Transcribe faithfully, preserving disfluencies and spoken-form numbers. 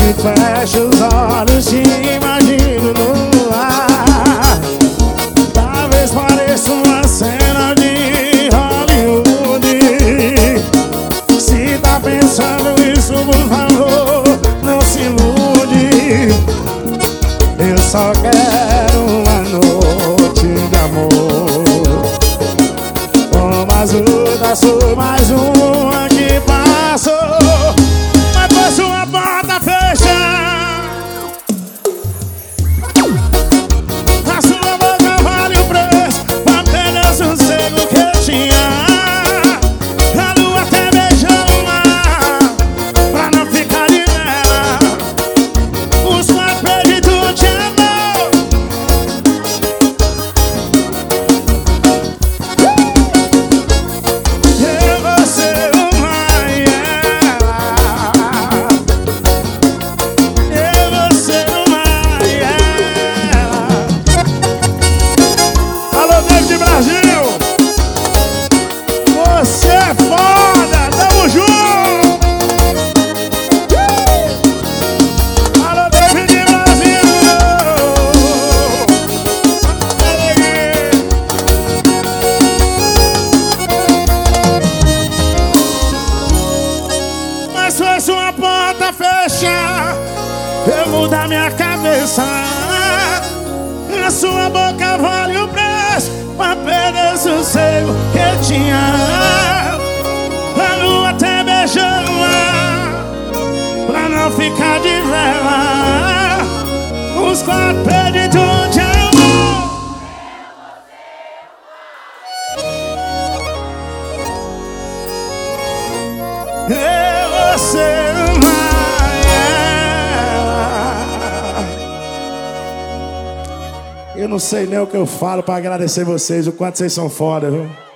fecho os olhos, te imagino no ar. Talvez pareça uma cena de Hollywood. Se tá pensando isso, por favor, não se ilude. Eu só quero uma noite de amor. Uma ajuda, sou mais uma que passou. Mas foi sua porta fechar. A sua boca vale o preço pra perder o sossego que eu tinha. A lua até beijou o mar pra não ficar de vela. Os quatro perdidos te amou. Eu vou ser uma e ela. Eu vou ser uma e ela. Alô, David Brasil! Você é foda! Tamo junto! Alô, David Brasil! Mas foi sua porta fechar, eu mudar minha cabeça. Na sua boca vale o preço pra perder o sossego que eu tinha. A lua até beijou o mar pra não ficar de vela. Os quatro perdidos de amor. Eu vou ser uma e ela. Eu não sei nem o que eu falo pra agradecer vocês, o quanto vocês são foda, viu?